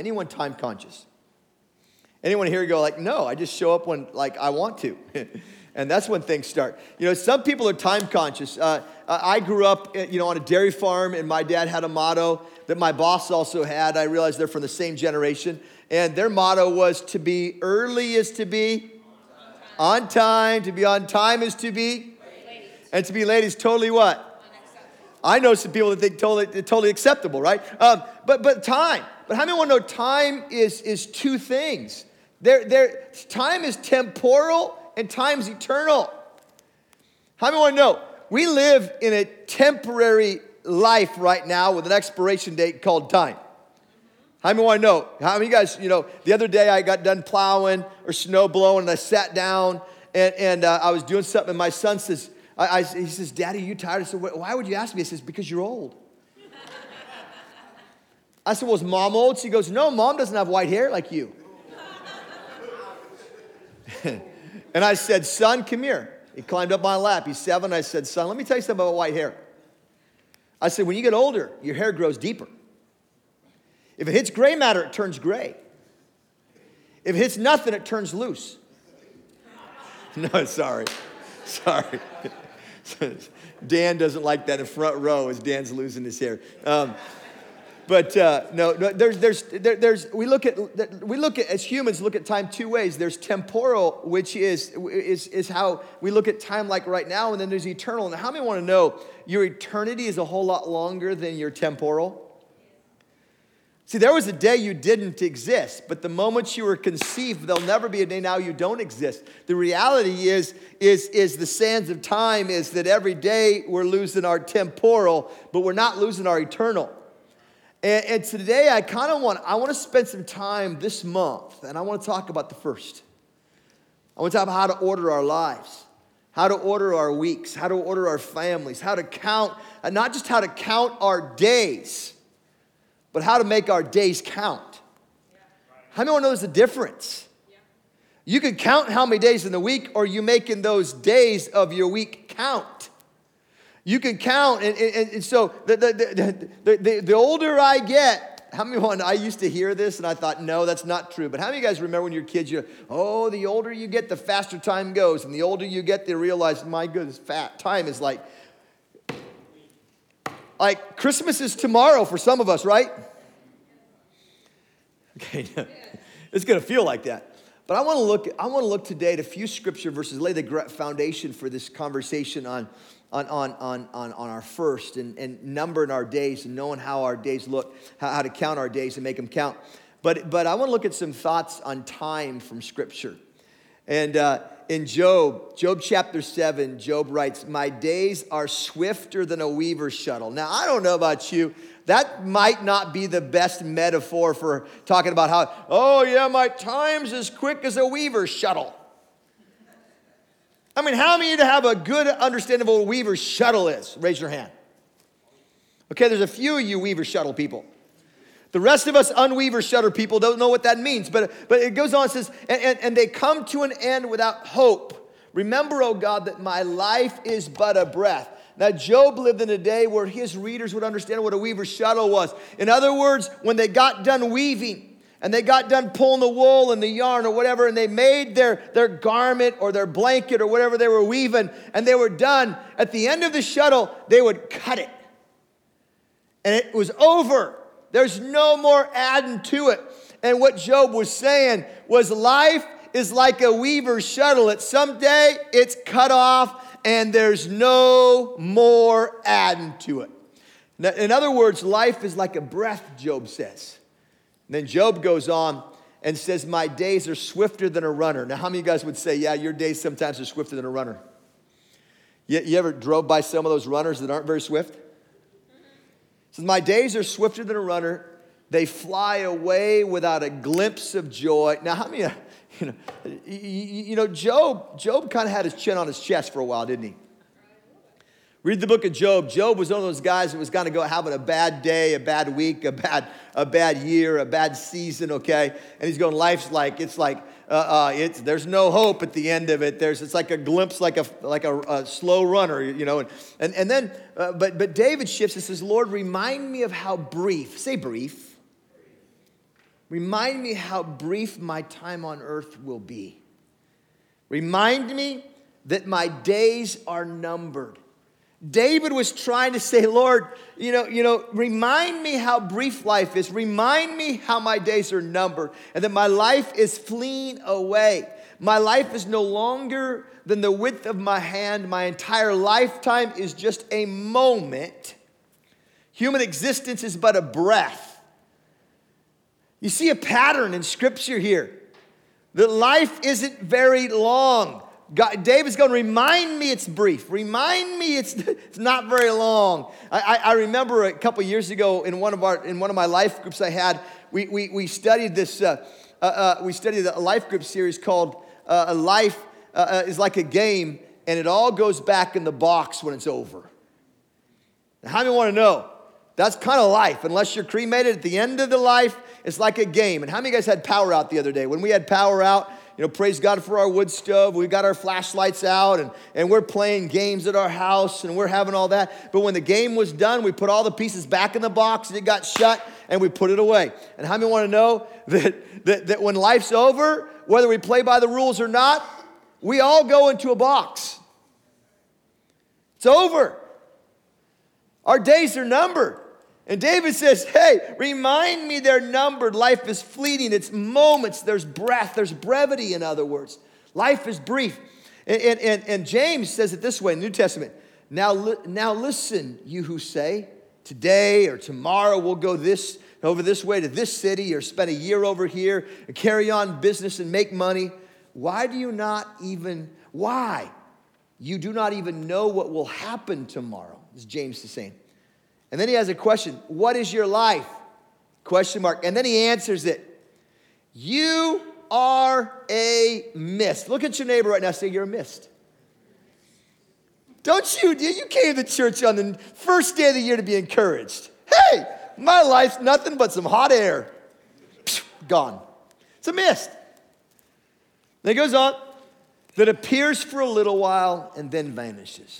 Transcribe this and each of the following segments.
Anyone time conscious? Anyone here go like, no, I just show up when like I want to. And that's when things start. You know, some people are time conscious. I grew up, on a dairy farm, and my dad had a motto that my boss also had. I realized they're from the same generation. And their motto was to be early is to be on time. To be on time is to be late. And to be late is totally what? I know some people that think totally acceptable, right? But time. But how many want to know time is two things? Time is temporal and time's eternal. How many want to know? We live in a temporary life right now with an expiration date called time. How many want to know? How many of you guys, the other day I got done plowing or snow blowing, and I sat down and I was doing something, and my son says, he says, Daddy, are you tired? I said, why would you ask me? He says, because you're old. I said, well, is Mom old? She goes, no, Mom doesn't have white hair like you. And I said, son, come here. He climbed up my lap. He's 7. I said, son, let me tell you something about white hair. I said, when you get older, your hair grows deeper. If it hits gray matter, it turns gray. If it hits nothing, it turns loose. No, sorry. Dan doesn't like that in front row as Dan's losing his hair. No. We look at as humans look at time two ways. There's temporal, which is how we look at time like right now, and then there's eternal. And how many want to know your eternity is a whole lot longer than your temporal? See, there was a day you didn't exist, but the moment you were conceived, there'll never be a day now you don't exist. The reality is the sands of time is that every day we're losing our temporal, but we're not losing our eternal. And today I want to spend some time this month, and I want to talk about the first. I want to talk about how to order our lives, how to order our weeks, how to order our families, how to count, and not just how to count our days, but how to make our days count. How many knows the difference? You can count how many days in the week, or you making those days of your week count. You can count, and so the older I get, how many I used to hear this, and I thought, no, that's not true. But how many of you guys remember when you were kids, the older you get, the faster time goes. And the older you get, they realize, my goodness, time is like Christmas is tomorrow for some of us, right? Okay, it's going to feel like that. But I want to look today at a few scripture verses, lay the foundation for this conversation on our first and numbering our days and knowing how our days look, how to count our days and make them count. But I want to look at some thoughts on time from Scripture. And in Job chapter 7, Job writes, my days are swifter than a weaver's shuttle. Now, I don't know about you. That might not be the best metaphor for talking about how, my time's as quick as a weaver's shuttle. I mean, how many of you have a good understanding of what a weaver's shuttle is? Raise your hand. Okay, there's a few of you weaver shuttle people. The rest of us unweaver shuttle people don't know what that means. But it goes on and says, and they come to an end without hope. Remember, O God, that my life is but a breath. Now, Job lived in a day where his readers would understand what a weaver's shuttle was. In other words, when they got done weaving, and they got done pulling the wool and the yarn or whatever, and they made their garment or their blanket or whatever they were weaving, and they were done, at the end of the shuttle, they would cut it. And it was over. There's no more adding to it. And what Job was saying was life is like a weaver's shuttle. At some day, it's cut off, and there's no more adding to it. In other words, life is like a breath, Job says. And then Job goes on and says, my days are swifter than a runner. Now, how many of you guys would say, yeah, your days sometimes are swifter than a runner? You ever drove by some of those runners that aren't very swift? It says, my days are swifter than a runner. They fly away without a glimpse of joy. Now, how many, Job kind of had his chin on his chest for a while, didn't he? Read the book of Job. Job was one of those guys that was going to go having a bad day, a bad week, a bad year, a bad season, okay? And he's going, life's like, there's no hope at the end of it. It's like a glimpse, like a slow runner, And then, but David shifts and says, Lord, remind me of how brief, say brief. Remind me how brief my time on earth will be. Remind me that my days are numbered. David was trying to say, Lord, remind me how brief life is. Remind me how my days are numbered and that my life is fleeing away. My life is no longer than the width of my hand. My entire lifetime is just a moment. Human existence is but a breath. You see a pattern in Scripture here. That life isn't very long. David's going to remind me it's brief. Remind me it's not very long. I remember a couple years ago in one of my life groups I had, we studied this. We studied a life group series called "Life is Like a Game," and it all goes back in the box when it's over. Now, how many want to know? That's kind of life. Unless you're cremated at the end of the life, it's like a game. And how many of you guys had power out the other day? When we had power out, praise God for our wood stove. We got our flashlights out and we're playing games at our house and we're having all that. But when the game was done, we put all the pieces back in the box and it got shut and we put it away. And how many want to know that when life's over, whether we play by the rules or not, we all go into a box. It's over. Our days are numbered. And David says, hey, remind me they're numbered. Life is fleeting. It's moments. There's breath. There's brevity, in other words. Life is brief. And James says it this way in the New Testament. Now listen, you who say, today or tomorrow we'll go over this way to this city or spend a year over here and carry on business and make money. Why? You do not even know what will happen tomorrow, as James is saying. And then he has a question. What is your life? Question mark. And then he answers it. You are a mist. Look at your neighbor right now and say, you're a mist. Don't you came to church on the first day of the year to be encouraged. Hey, my life's nothing but some hot air. Gone. It's a mist. Then he goes on. That appears for a little while and then vanishes.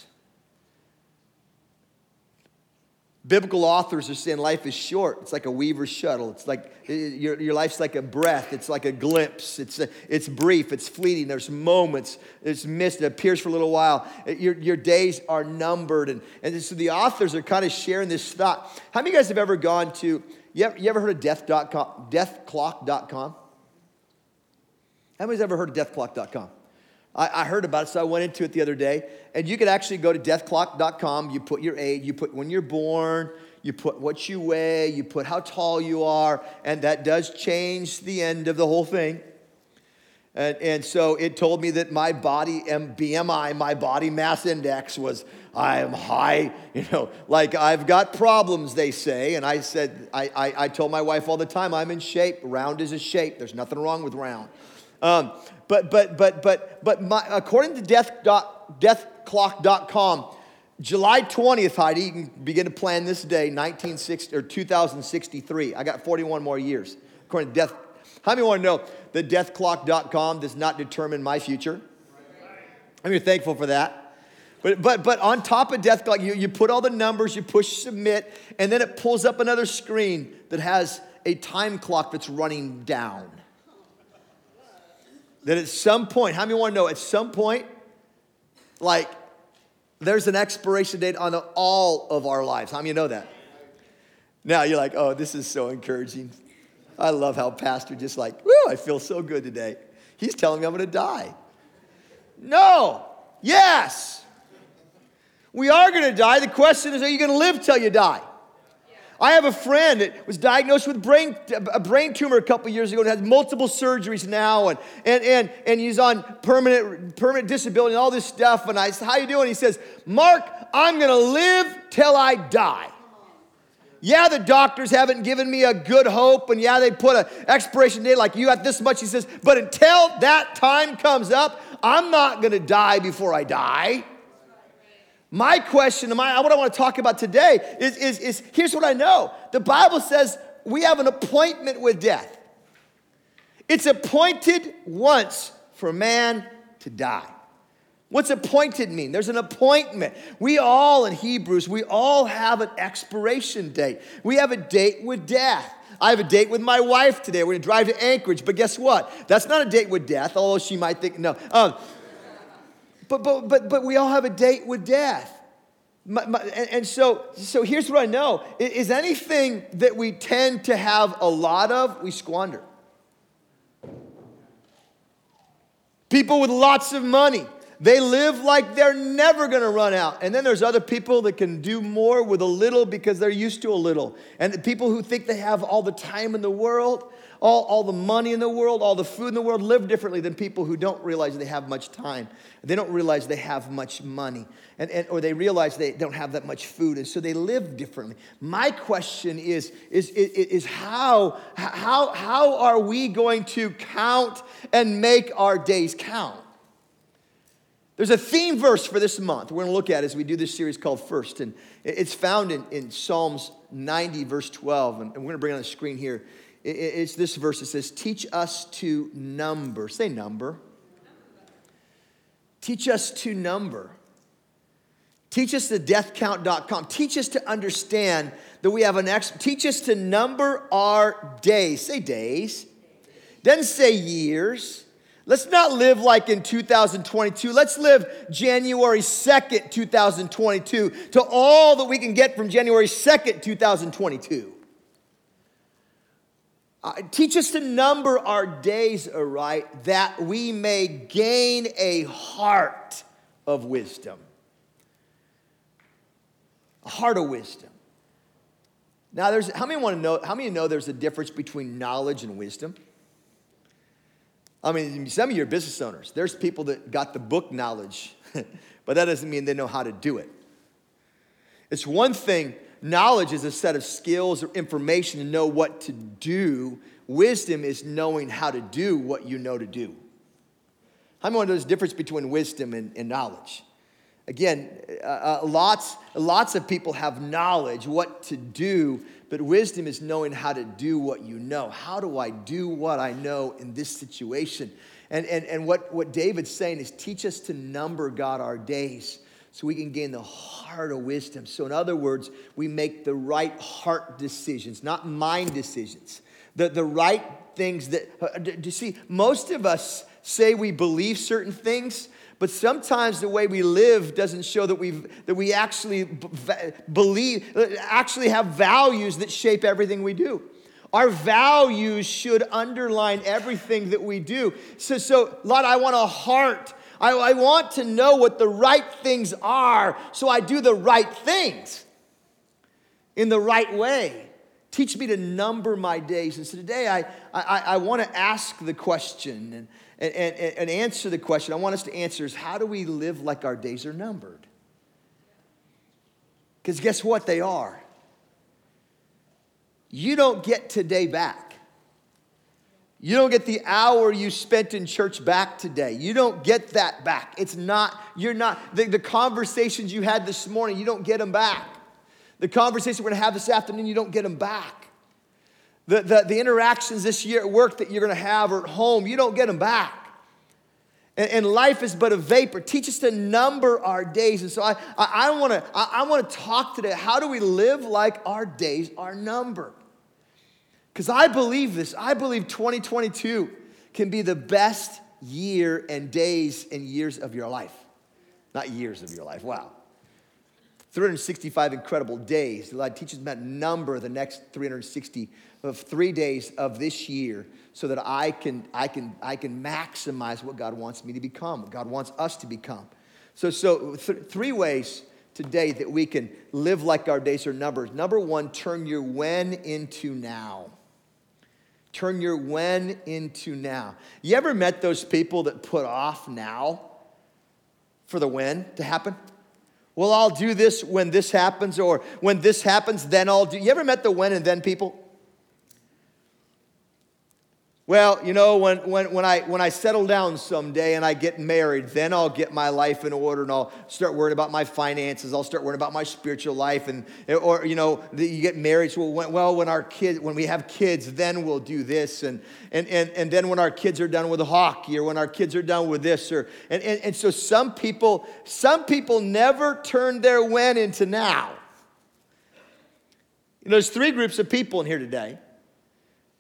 Biblical authors are saying life is short. It's like a weaver's shuttle. It's like your life's like a breath. It's like a glimpse. It's brief. It's fleeting. There's moments. It's mist. It appears for a little while. Your days are numbered. And so the authors are kind of sharing this thought. How many of you guys have ever gone to, you ever heard of deathclock.com? How many's ever heard of deathclock.com? I heard about it, so I went into it the other day. And you could actually go to deathclock.com. You put your age, you put when you're born, you put what you weigh, you put how tall you are, and that does change the end of the whole thing. And so it told me that my body BMI, my body mass index was, I am high, like I've got problems, they say. And I said, I told my wife all the time, I'm in shape. Round is a shape. There's nothing wrong with round. But according to deathclock.com, July 20th, Heidi, you can begin to plan this day, 2063. I got 41 more years. According to Death, how many want to know that deathclock.com does not determine my future? I'm thankful for that. But on top of Deathclock, you put all the numbers, you push submit, and then it pulls up another screen that has a time clock that's running down. That at some point, how many want to know, at some point, like, there's an expiration date on all of our lives. How many know that? Now you're like, oh, this is so encouraging. I love how Pastor just like, woo, I feel so good today. He's telling me I'm going to die. No. Yes. We are going to die. The question is, are you going to live till you die? I have a friend that was diagnosed with a brain tumor a couple years ago and has multiple surgeries now, and he's on permanent disability and all this stuff. And I said, how you doing? He says, Mark, I'm going to live till I die. Yeah, the doctors haven't given me a good hope, and yeah, they put an expiration date like you got this much. He says, but until that time comes up, I'm not going to die before I die. My question, what I want to talk about today is here's what I know. The Bible says we have an appointment with death. It's appointed once for man to die. What's appointed mean? There's an appointment. We all, in Hebrews, we all have an expiration date. We have a date with death. I have a date with my wife today. We're going to drive to Anchorage. But guess what? That's not a date with death, although she might think, no. But we all have a date with death. So here's what I know. Is anything that we tend to have a lot of, we squander. People with lots of money, they live like they're never going to run out. And then there's other people that can do more with a little because they're used to a little. And the people who think they have all the time in the world, all the money in the world, all the food in the world, live differently than people who don't realize they have much time. They don't realize they have much money. Or they realize they don't have that much food. And so they live differently. My question is how are we going to count and make our days count? There's a theme verse for this month we're going to look at as we do this series called First. And it's found in Psalms 90, verse 12. And we're going to bring it on the screen here. It's this verse. It says, teach us to number. Say number. Teach us to number. Teach us to deathcount.com. Teach us to understand that we have teach us to number our days. Say days. Doesn't say years. Let's not live like in 2022. Let's live January 2nd, 2022 to all that we can get from January 2nd, 2022. Teach us to number our days aright, that we may gain a heart of wisdom. A heart of wisdom. Now, how many know there's a difference between knowledge and wisdom? I mean, some of you are business owners. There's people that got the book knowledge, but that doesn't mean they know how to do it. It's one thing. Knowledge is a set of skills or information to know what to do. Wisdom is knowing how to do what you know to do. How many know there's a difference between wisdom and knowledge? Again, lots of people have knowledge, what to do, but wisdom is knowing how to do what you know. How do I do what I know in this situation? And what David's saying is teach us to number, God, our days so we can gain the heart of wisdom. So in other words, we make the right heart decisions, not mind decisions. The right things that, do you see, most of us say we believe certain things, but sometimes the way we live doesn't show that we actually actually have values that shape everything we do. Our values should underline everything that we do. So Lord, I want a heart. I want to know what the right things are, so I do the right things in the right way. Teach me to number my days. And so today I want to ask the question and answer the question. I want us to answer is, how do we live like our days are numbered? Because guess what? They are. You don't get today back. You don't get the hour you spent in church back today. You don't get that back. The conversations you had this morning, you don't get them back. The conversation we're going to have this afternoon, you don't get them back. The interactions this year at work that you're going to have or at home, you don't get them back. And life is but a vapor. Teach us to number our days. And so I want to talk today. How do we live like our days are numbered? Because I believe this. I believe 2022 can be the best year and days and years of your life. Not years of your life. Wow. 365 incredible days. The Lord teaches me how to number the next 3 days of this year so that I can maximize what God wants me to become, what God wants us to become. So 3 ways today that we can live like our days are numbered. Number 1, turn your when into now. Turn your when into now. You ever met those people that put off now for the when to happen? Well, I'll do this when this happens, or when this happens, then I'll do. You ever met the when and then people? Well, you know, when I settle down someday and I get married, then I'll get my life in order and I'll start worrying about my finances. I'll start worrying about my spiritual life, or you know, you get married. So when we have kids, then we'll do this, and then when our kids are done with hockey, or when our kids are done with this, and so some people never turn their when into now. You know, there's 3 groups of people in here today.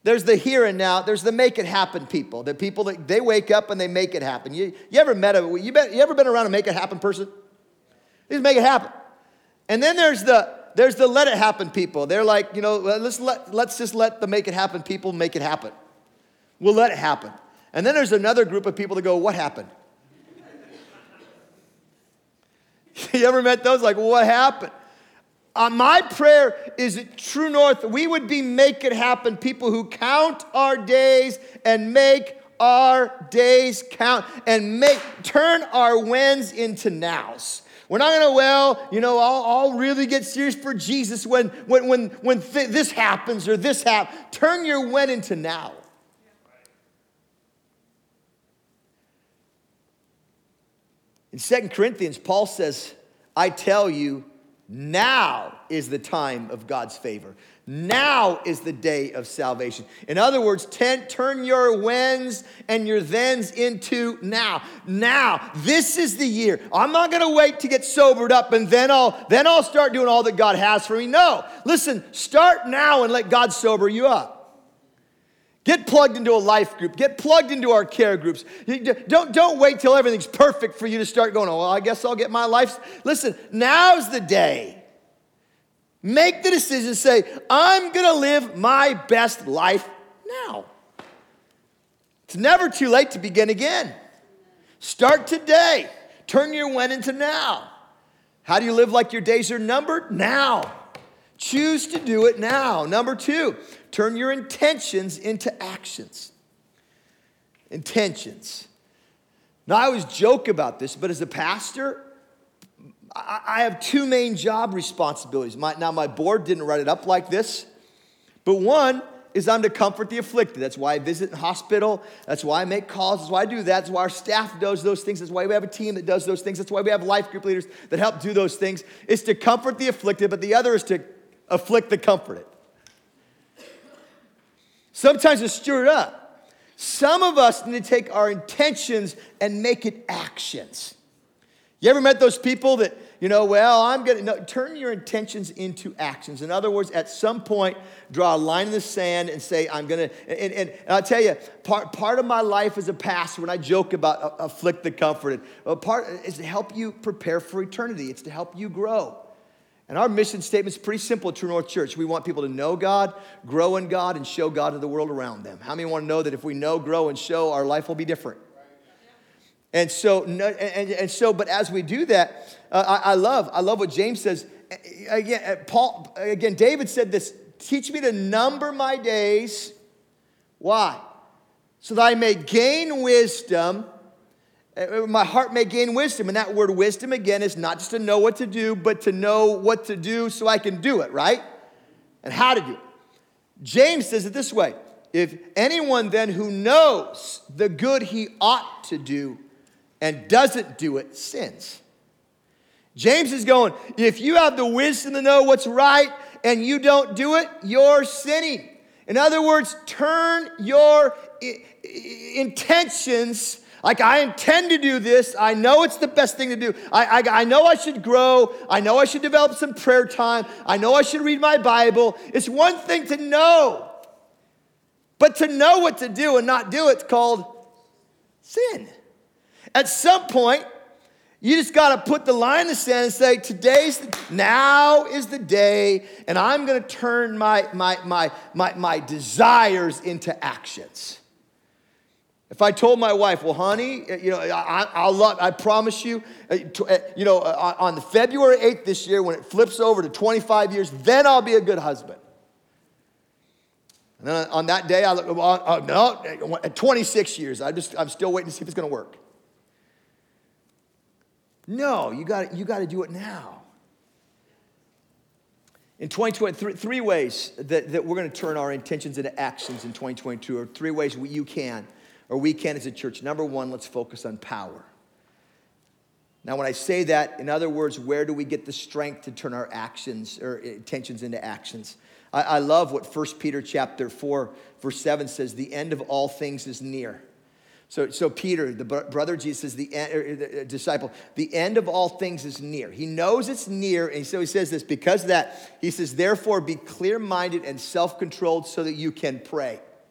There's the here and now. There's the make it happen people. The people that they wake up and they make it happen. You ever been around a make it happen person? They just make it happen. And then there's the let it happen people. They're like, let's just let the make it happen people make it happen. We'll let it happen. And then there's another group of people that go, what happened? You ever met those? Like, what happened? My prayer is at True North, we would be make it happen people who count our days and make our days count and turn our whens into nows. We're not gonna, I'll really get serious for Jesus when this happens or this happens. Turn your when into now. In 2 Corinthians, Paul says, I tell you, now is the time of God's favor. Now is the day of salvation. In other words, turn your whens and your thens into now. Now, this is the year. I'm not going to wait to get sobered up and then I'll start doing all that God has for me. No, listen, start now and let God sober you up. Get plugged into a life group. Get plugged into our care groups. Don't wait till everything's perfect for you to start going, I guess I'll get my life. Listen, now's the day. Make the decision, say, I'm going to live my best life now. It's never too late to begin again. Start today. Turn your when into now. How do you live like your days are numbered? Now. Choose to do it now. Number 2, turn your intentions into actions. Intentions. Now, I always joke about this, but as a pastor, I have 2 main job responsibilities. My board didn't write it up like this, but one is I'm to comfort the afflicted. That's why I visit in hospital. That's why I make calls. That's why I do that. That's why our staff does those things. That's why we have a team that does those things. That's why we have life group leaders that help do those things. It's to comfort the afflicted, but the other is to afflict the comforted. Sometimes to stir it up. Some of us need to take our intentions and make it actions. You ever met those people that, turn your intentions into actions. In other words, at some point, draw a line in the sand and say, and I'll tell you, part of my life as a pastor, when I joke about afflict the comforted, part is to help you prepare for eternity. It's to help you grow. And our mission statement is pretty simple at True North Church. We want people to know God, grow in God, and show God to the world around them. How many want to know that if we know, grow, and show, our life will be different? And so, but as we do that, I love what James says. Again, David said this, teach me to number my days. Why? So that I may gain wisdom. My heart may gain wisdom. And that word wisdom, again, is not just to know what to do, but to know what to do so I can do it, right? And how to do it. James says it this way. If anyone then who knows the good he ought to do and doesn't do it, sins. James is going, if you have the wisdom to know what's right and you don't do it, you're sinning. In other words, turn your intentions. Like, I intend to do this. I know it's the best thing to do. I know I should grow. I know I should develop some prayer time. I know I should read my Bible. It's one thing to know. But to know what to do and not do it's called sin. At some point, you just got to put the line in the sand and say, now is the day, and I'm going to turn my desires into actions. If I told my wife, well, honey, I promise you, on the February 8th this year, when it flips over to 25 years, then I'll be a good husband. And then on that day, I look, no, at 26 years, I'm still waiting to see if it's going to work. No, you got to do it now. In 2020, three ways that we're going to turn our intentions into actions in 2022, or 3 ways we can as a church. Number 1, let's focus on power. Now, when I say that, in other words, where do we get the strength to turn our actions or intentions into actions? I love what 1 Peter chapter 4, verse 7 says, the end of all things is near. So Peter, the brother of Jesus, the disciple, the end of all things is near. He knows it's near, and so he says this, because of that, he says, therefore be clear-minded and self-controlled so that you can pray.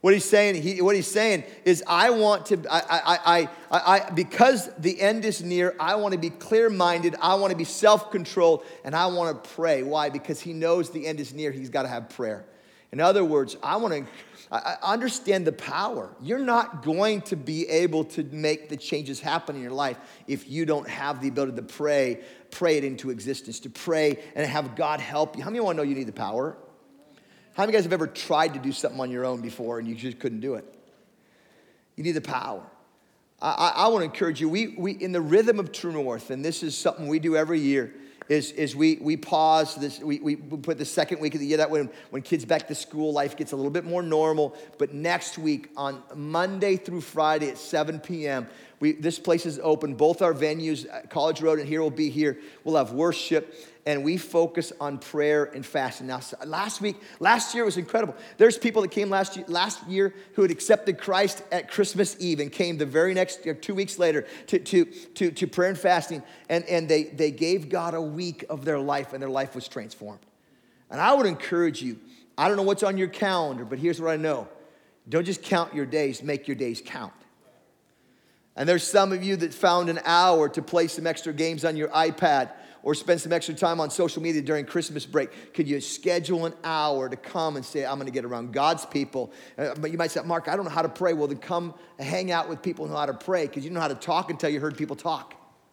What he's saying is, I want to, because the end is near, I want to be clear-minded, I want to be self-controlled, and I want to pray. Why? Because he knows the end is near, he's got to have prayer. In other words, I understand the power. You're not going to be able to make the changes happen in your life if you don't have the ability to pray it into existence, to pray and have God help you. How many of you want to know you need the power? How many of you guys have ever tried to do something on your own before and you just couldn't do it? You need the power. I want to encourage you, we in the rhythm of True North, and this is something we do every year, is we pause this, we put the second week of the year, that when kids back to school, life gets a little bit more normal. But next week, on Monday through Friday at 7 p.m., this place is open. Both our venues, College Road and here, will be here. We'll have worship, and we focus on prayer and fasting. Now, last year was incredible. There's people that came last year who had accepted Christ at Christmas Eve and came the very next 2 weeks later to prayer and fasting, and they gave God a week of their life, and their life was transformed. And I would encourage you, I don't know what's on your calendar, but here's what I know. Don't just count your days, make your days count. And there's some of you that found an hour to play some extra games on your iPad or spend some extra time on social media during Christmas break. Could you schedule an hour to come and say, I'm going to get around God's people? But you might say, Mark, I don't know how to pray. Well, then come hang out with people who know how to pray, because you know how to talk until you heard people talk.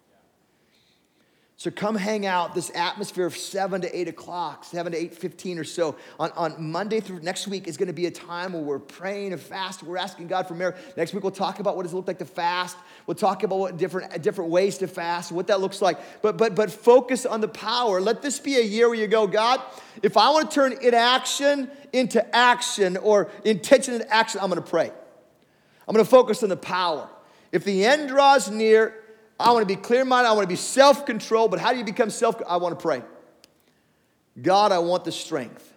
So come hang out, this atmosphere of 7 to 8 o'clock, 7 to 8:15 or so. On Monday through next week is going to be a time where we're praying and fasting. We're asking God for miracle. Next week we'll talk about what does it look like to fast. We'll talk about what different ways to fast, what that looks like. But focus on the power. Let this be a year where you go, God, if I want to turn inaction into action or intention into action, I'm going to pray. I'm going to focus on the power. If the end draws near, I want to be clear-minded. I want to be self-controlled. But how do you become I want to pray. God, I want the strength.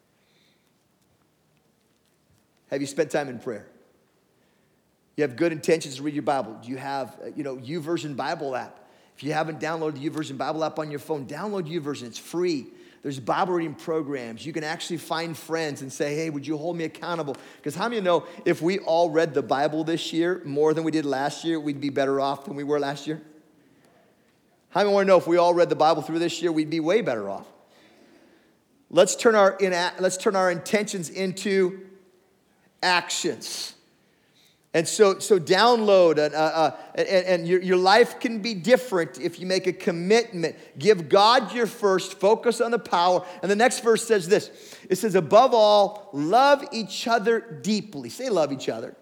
Have you spent time in prayer? You have good intentions to read your Bible. Do you have, YouVersion Bible app? If you haven't downloaded the YouVersion Bible app on your phone, download YouVersion. It's free. There's Bible reading programs. You can actually find friends and say, hey, would you hold me accountable? Because how many of you know if we all read the Bible this year more than we did last year, we'd be better off than we were last year? How many want to know if we all read the Bible through this year, we'd be way better off? Let's turn our intentions into actions. And so download, and your life can be different if you make a commitment. Give God your first, focus on the power. And the next verse says this. It says, above all, love each other deeply. Say love each other.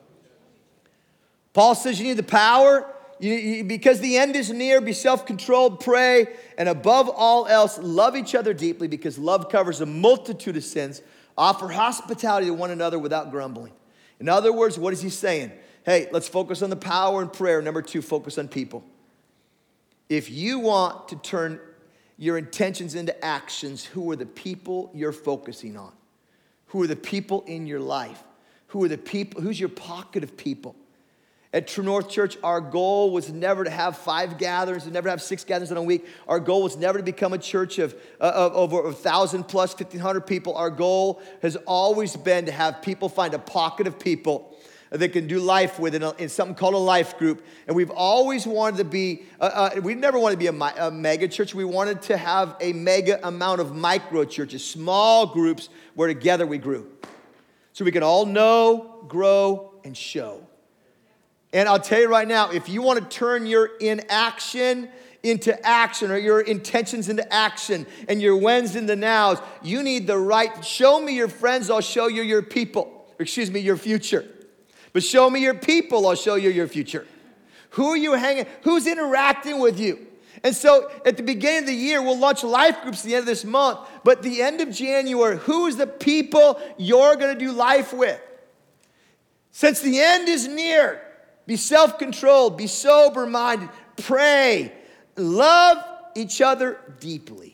Paul says you need the power. Because the end is near, be self-controlled, pray. And above all else, love each other deeply, because love covers a multitude of sins. Offer hospitality to one another without grumbling. In other words, what is he saying? Hey, let's focus on the power and prayer. Number 2, focus on people. If you want to turn your intentions into actions, who are the people you're focusing on? Who are the people in your life? Who's your pocket of people? At True North Church, our goal was never to have 5 gatherings and never to have 6 gatherings in a week. Our goal was never to become a church of over 1,000 plus, 1,500 people. Our goal has always been to have people find a pocket of people that can do life with in something called a life group. And we've always wanted to be, we never wanted to be a mega church. We wanted to have a mega amount of micro churches, small groups where together we grew. So we can all know, grow, and show. And I'll tell you right now, if you want to turn your inaction into action, or your intentions into action, and your whens into nows, you need the right, show me your friends, I'll show you your people. Your future. But show me your people, I'll show you your future. Who are you hanging, who's interacting with you? And so at the beginning of the year, we'll launch life groups at the end of this month. But the end of January, who's the people you're going to do life with? Since the end is near, be self-controlled, be sober-minded, pray, love each other deeply.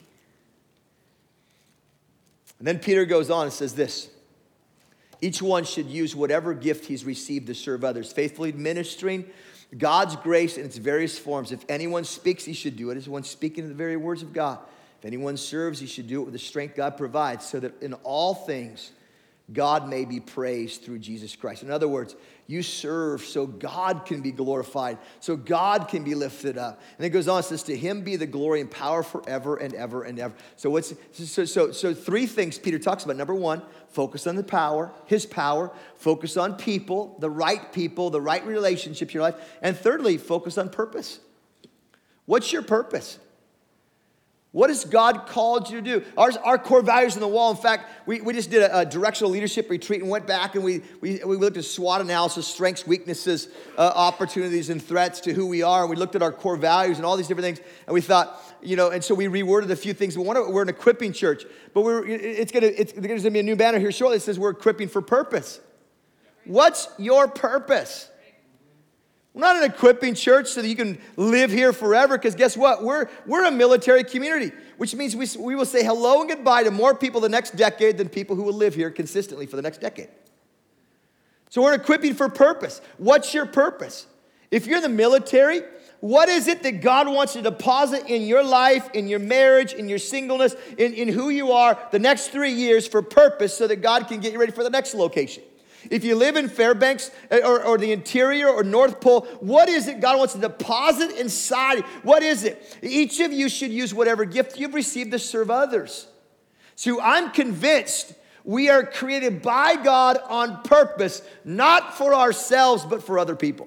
And then Peter goes on and says this. Each one should use whatever gift he's received to serve others, faithfully administering God's grace in its various forms. If anyone speaks, he should do it as one speaking the very words of God. If anyone serves, he should do it with the strength God provides, so that in all things God may be praised through Jesus Christ. In other words, you serve so God can be glorified, so God can be lifted up. And it goes on, it says, to him be the glory and power forever and ever and ever. So three things Peter talks about. Number one, focus on the power, his power. Focus on people, the right relationships in your life. And thirdly, focus on purpose. What's your purpose? What has God called you to do? Our core values on the wall. In fact, we just did a directional leadership retreat and went back and we looked at SWOT analysis, strengths, weaknesses, opportunities, and threats to who we are. And we looked at our core values and all these different things. And we thought, and so we reworded a few things. We're an equipping church, but there's gonna be a new banner here shortly that says we're equipping for purpose. What's your purpose? We're not an equipping church so that you can live here forever, because guess what? We're a military community, which means we will say hello and goodbye to more people the next decade than people who will live here consistently for the next decade. So we're equipping for purpose. What's your purpose? If you're in the military, what is it that God wants to deposit in your life, in your marriage, in your singleness, in who you are the next 3 years for purpose so that God can get you ready for the next location? If you live in Fairbanks or the interior or North Pole, what is it God wants to deposit inside? What is it? Each of you should use whatever gift you've received to serve others. So I'm convinced we are created by God on purpose, not for ourselves, but for other people.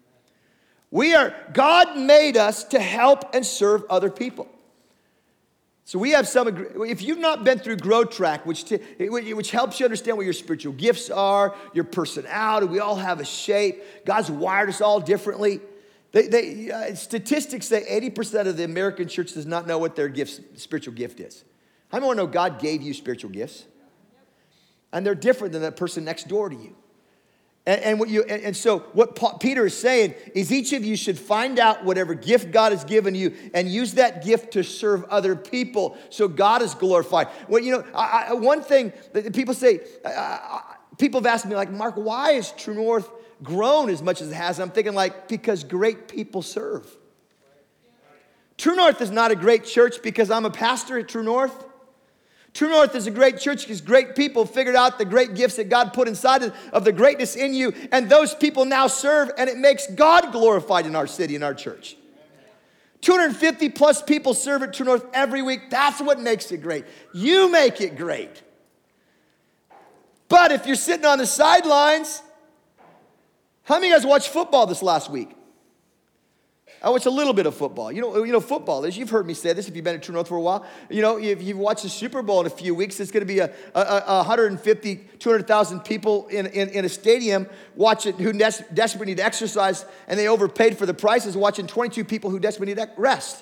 God made us to help and serve other people. So we have if you've not been through Grow Track, which helps you understand what your spiritual gifts are, your personality, we all have a shape. God's wired us all differently. Statistics say 80% of the American church does not know what their spiritual gift is. How many want to know God gave you spiritual gifts? And they're different than that person next door to you. And so what Peter is saying is each of you should find out whatever gift God has given you and use that gift to serve other people so God is glorified. Well, one thing that people say, people have asked me, like, Mark, why has True North grown as much as it has? And I'm thinking, because great people serve. True North is not a great church because I'm a pastor at True North. True North is a great church because great people figured out the great gifts that God put inside of the greatness in you, and those people now serve, and it makes God glorified in our city, in our church. 250 plus people serve at True North every week. That's what makes it great. You make it great. But if you're sitting on the sidelines, how many of you guys watched football this last week? I watch a little bit of football. You know football is. You've heard me say this if you've been at True North for a while. If you've watched the Super Bowl in a few weeks, it's going to be 150, 200,000 people in a stadium watching who desperately need exercise, and they overpaid for the prices, watching 22 people who desperately need rest.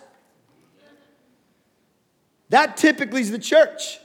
That typically is the church.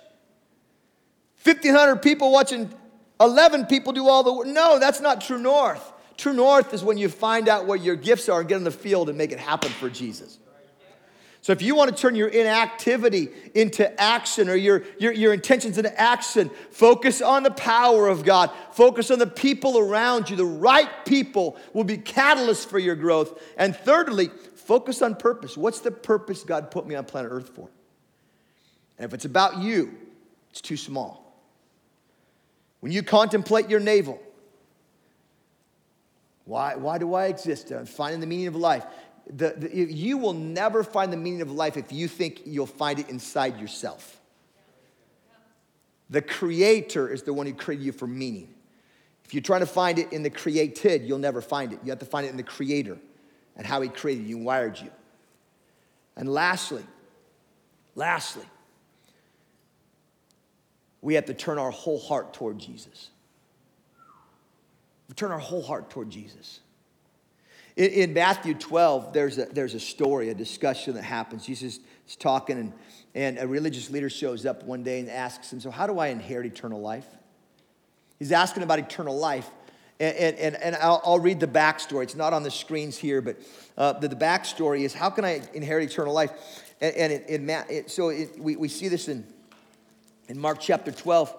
1,500 people watching 11 people do all the work. No, that's not True North. True North is when you find out what your gifts are and get in the field and make it happen for Jesus. So if you want to turn your inactivity into action, or your intentions into action, focus on the power of God. Focus on the people around you. The right people will be catalysts for your growth. And thirdly, focus on purpose. What's the purpose God put me on planet Earth for? And if it's about you, it's too small. When you contemplate your navel, why do I exist? Finding the meaning of life. You will never find the meaning of life if you think you'll find it inside yourself. The Creator is the one who created you for meaning. If you're trying to find it in the created, you'll never find it. You have to find it in the Creator and how He created you and wired you. And lastly, we have to turn our whole heart toward Jesus. We turn our whole heart toward Jesus. In Matthew 12, there's a story, a discussion that happens. Jesus is talking, and a religious leader shows up one day and asks him, so how do I inherit eternal life? He's asking about eternal life. And I'll read the backstory. It's not on the screens here, but the backstory is, how can I inherit eternal life? We see this in Mark chapter 12.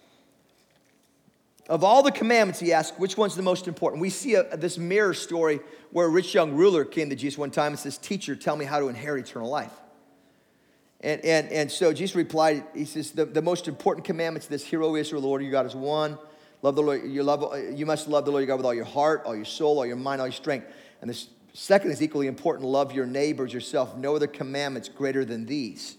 Of all the commandments, he asked, which one's the most important? We see this mirror story where a rich young ruler came to Jesus one time and says, teacher, tell me how to inherit eternal life. And so Jesus replied, he says, the most important commandments to this, hear, O Israel, the Lord your God is one. Love the Lord, you must love the Lord your God with all your heart, all your soul, all your mind, all your strength. And the second is equally important, love your neighbors yourself. No other commandments greater than these.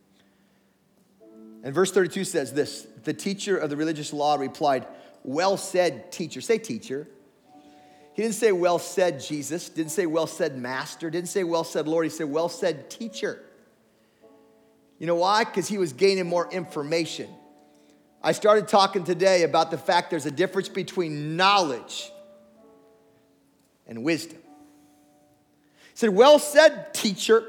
And verse 32 says this, the teacher of the religious law replied, well said, teacher. Say teacher. He didn't say well said, Jesus. Didn't say well said, master. Didn't say well said, Lord. He said well said, teacher. You know why? Because he was gaining more information. I started talking today about the fact there's a difference between knowledge and wisdom. He said, well said, teacher.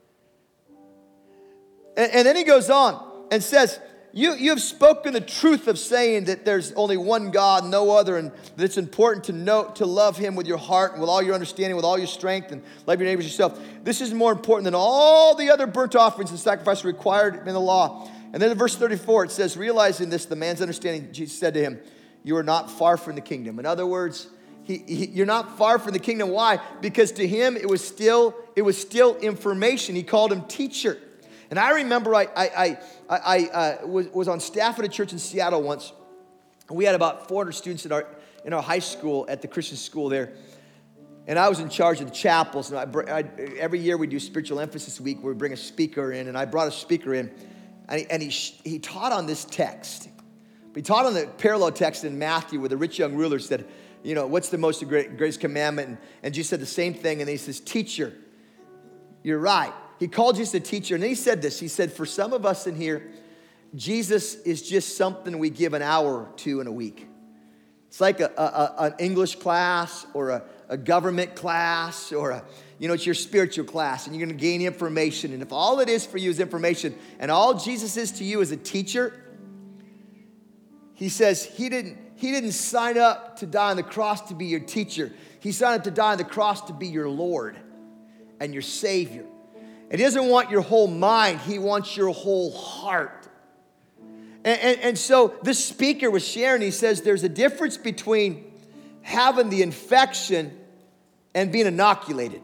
And then he goes on and says, you have spoken the truth of saying that there's only one God, no other, and that it's important to love him with your heart and with all your understanding, with all your strength, and love your neighbors yourself. This is more important than all the other burnt offerings and sacrifices required in the law. And then in verse 34, it says, realizing this, the man's understanding, Jesus said to him, you are not far from the kingdom. In other words, you're not far from the kingdom. Why? Because to him, it was still information. He called him teacher. And I remember I was on staff at a church in Seattle once. We had about 400 students in our high school at the Christian school there. And I was in charge of the chapels. And every year we do spiritual emphasis week where we bring a speaker in. And I brought a speaker in. And he taught on this text. He taught on the parallel text in Matthew where the rich young ruler said, you know, what's the most greatest commandment? And Jesus said the same thing. And then he says, teacher, you're right. He called Jesus a teacher. And then he said this. He said, for some of us in here, Jesus is just something we give an hour to in a week. It's like an English class or a government class or it's your spiritual class, and you're going to gain information. And if all it is for you is information and all Jesus is to you is a teacher, he says he didn't sign up to die on the cross to be your teacher. He signed up to die on the cross to be your Lord and your Savior. And he doesn't want your whole mind. He wants your whole heart. And so this speaker was sharing, he says there's a difference between having the infection and being inoculated.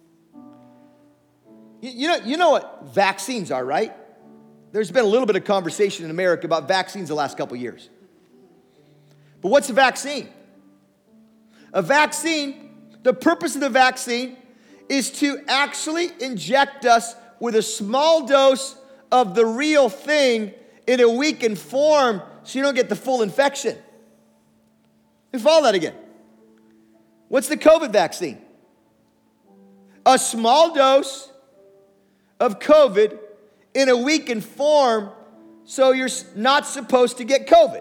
You know what vaccines are, right? There's been a little bit of conversation in America about vaccines the last couple of years. But what's a vaccine? A vaccine, the purpose of the vaccine is to actually inject us with a small dose of the real thing in a weakened form so you don't get the full infection. Let me follow that again. What's the COVID vaccine? A small dose of COVID in a weakened form so you're not supposed to get COVID.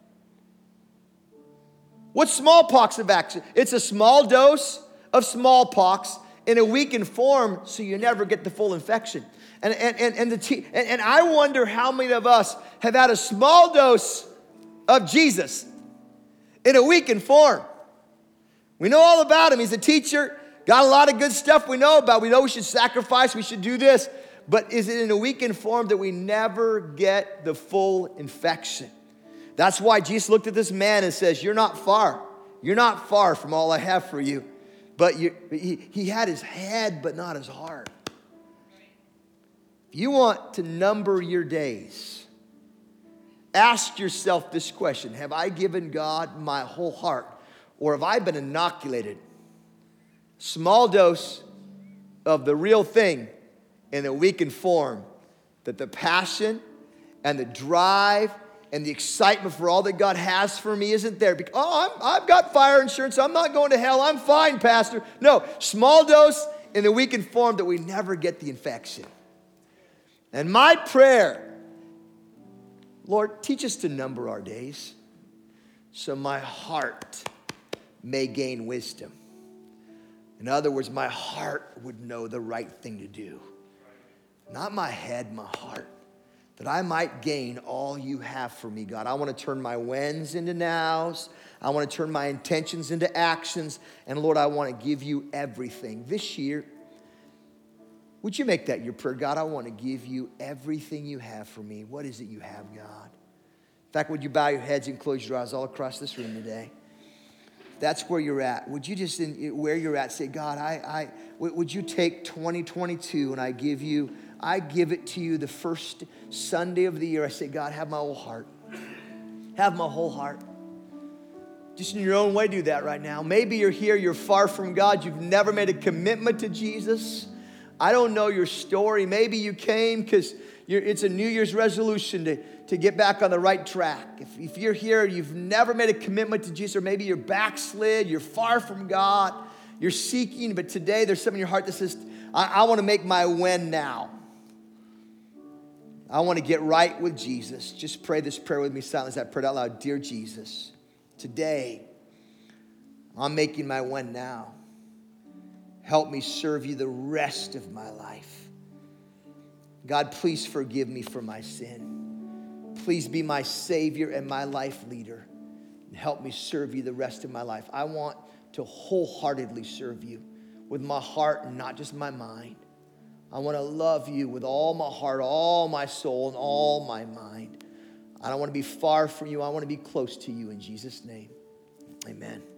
What's smallpox vaccine? It's a small dose of smallpox in a weakened form so you never get the full infection. And I wonder how many of us have had a small dose of Jesus in a weakened form. We know all about him. He's a teacher. Got a lot of good stuff we know about. We know we should sacrifice. We should do this. But is it in a weakened form that we never get the full infection? That's why Jesus looked at this man and says, you're not far. You're not far from all I have for you. But he had his head, but not his heart. If you want to number your days, ask yourself this question. Have I given God my whole heart? Or have I been inoculated? Small dose of the real thing in a weakened form, that the passion and the drive and the excitement for all that God has for me isn't there. Because, I've got fire insurance. I'm not going to hell. I'm fine, Pastor. No, small dose in a weakened form that we never get the infection. And my prayer, Lord, teach us to number our days so my heart may gain wisdom. In other words, my heart would know the right thing to do. Not my head, my heart. That I might gain all you have for me, God. I want to turn my whens into nows. I want to turn my intentions into actions. And Lord, I want to give you everything. This year, would you make that your prayer? God, I want to give you everything you have for me. What is it you have, God? In fact, would you bow your heads and close your eyes all across this room today? That's where you're at. Would you where you're at, say, God, would you take 2022 and I give you I give it to you the first Sunday of the year. I say, God, have my whole heart. Have my whole heart. Just in your own way, do that right now. Maybe you're here, you're far from God. You've never made a commitment to Jesus. I don't know your story. Maybe you came because it's a New Year's resolution to get back on the right track. If you're here, you've never made a commitment to Jesus, or maybe you're backslid, you're far from God, you're seeking, but today there's something in your heart that says, I want to make my when now. I want to get right with Jesus. Just pray this prayer with me silently as I pray it out loud. Dear Jesus, today I'm making my when now. Help me serve you the rest of my life. God, please forgive me for my sin. Please be my Savior and my life leader. And help me serve you the rest of my life. I want to wholeheartedly serve you with my heart and not just my mind. I want to love you with all my heart, all my soul, and all my mind. I don't want to be far from you. I want to be close to you in Jesus' name. Amen.